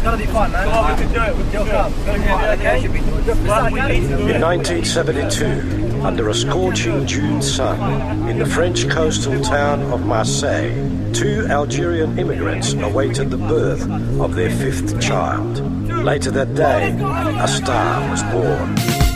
gotta be fun, man. In 1972, under a scorching June sun, in the French coastal town of Marseille, two Algerian immigrants awaited the birth of their fifth child. Later that day, a star was born.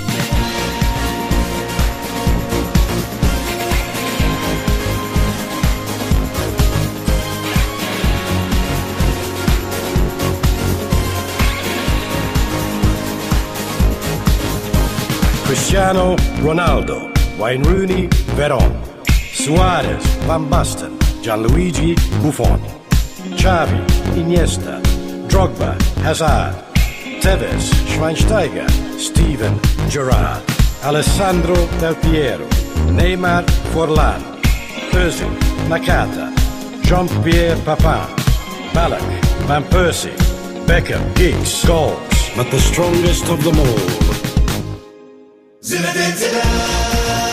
Cristiano Ronaldo, Wayne Rooney, Veron, Suarez, Van Basten, Gianluigi Buffon, Xavi, Iniesta, Drogba, Hazard, Tevez, Schweinsteiger, Steven Gerrard, Alessandro Del Piero, Neymar Forlan, Özil, Nakata, Jean-Pierre Papin, Ballack, Van Persie, Beckham, Giggs, Scholes, but the strongest of them all, Zinedine Zidane.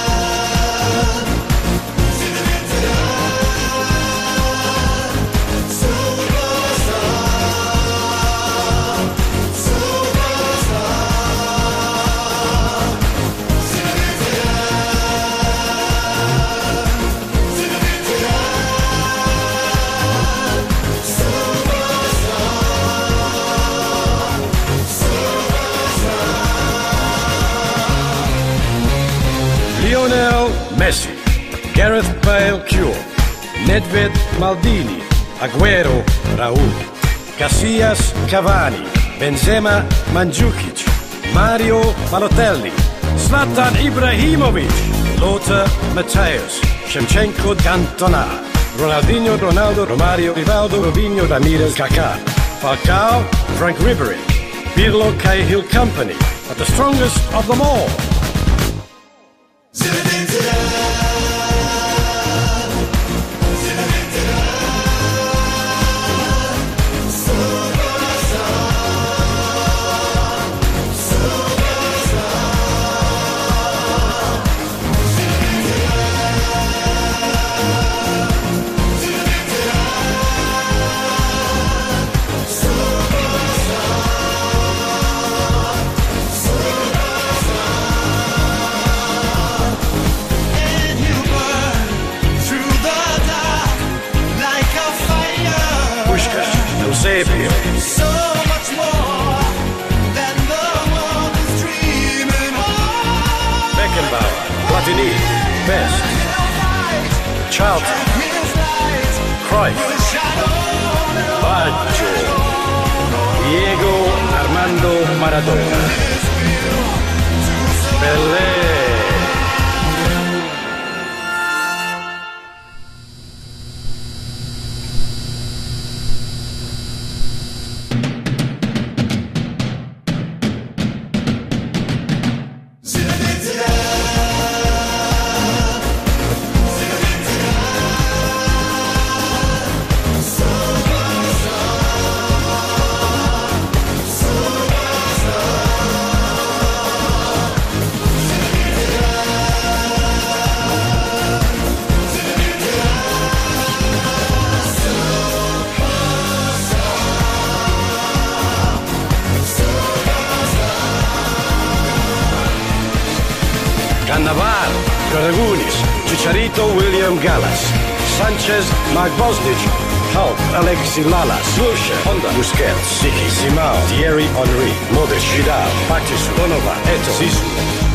Lionel Messi, Gareth Bale Cure, Nedved Maldini, Aguero Raul, Casillas Cavani, Benzema Mandzukic, Mario Balotelli, Zlatan Ibrahimovic, Lothar Matthäus, Shevchenko Cantona, Ronaldinho, Ronaldo, Romario, Rivaldo, Robinho, Ramirez, Kaká, Falcao, Frank Ribery, Pirlo, Cahill Company, but the strongest of them all, Zinedine Zidane. Zinedine Zidane. Superstar. Superstar. Zinedine Zidane. Zinedine Zidane. Superstar. Eusebio, So much more than the world is dreaming of. Beckenbauer, Platini, Best, Charlton, Cruyff, Baggio, Diego Armando Maradona, Pelé. Cannavaro, Karagunis, Chicharito, William Gallas, Sanchez, Mark Bosnich, Hulk, Alexi Lalas, Wilshere, Honda, Busquets, Siki, Simao, Thierry Henry, Modric, Vidal, Patrice, Donovan, Eto'o, Zizou.